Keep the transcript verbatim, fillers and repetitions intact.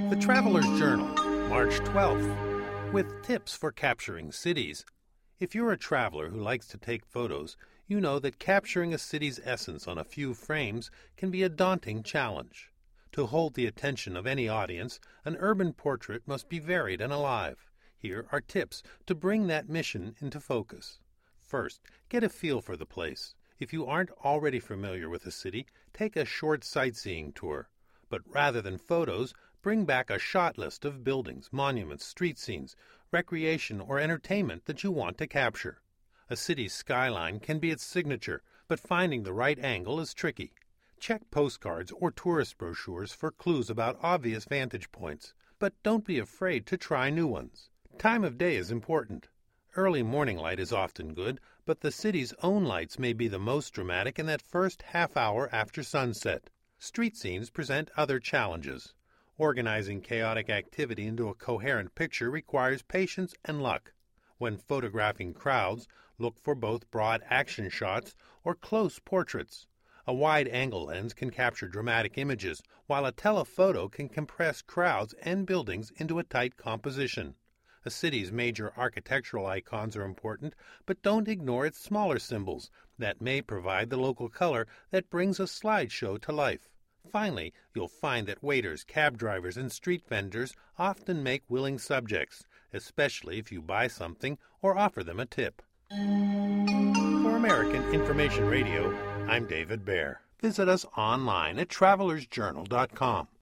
The Traveler's Journal, March twelfth, with tips for capturing cities. If you're a traveler who likes to take photos, you know that capturing a city's essence on a few frames can be a daunting challenge. To hold the attention of any audience, an urban portrait must be varied and alive. Here are tips to bring that mission into focus. First, get a feel for the place. If you aren't already familiar with a city, take a short sightseeing tour. But rather than photos, bring back a shot list of buildings, monuments, street scenes, recreation, or entertainment that you want to capture. A city's skyline can be its signature, but finding the right angle is tricky. Check postcards or tourist brochures for clues about obvious vantage points, but don't be afraid to try new ones. Time of day is important. Early morning light is often good, but the city's own lights may be the most dramatic in that first half hour after sunset. Street scenes present other challenges. Organizing chaotic activity into a coherent picture requires patience and luck. When photographing crowds, look for both broad action shots or close portraits. A wide-angle lens can capture dramatic images, while a telephoto can compress crowds and buildings into a tight composition. A city's major architectural icons are important, but don't ignore its smaller symbols that may provide the local color that brings a slideshow to life. Finally, you'll find that waiters, cab drivers, and street vendors often make willing subjects, especially if you buy something or offer them a tip. For American Information Radio, I'm David Baer. Visit us online at travelers journal dot com.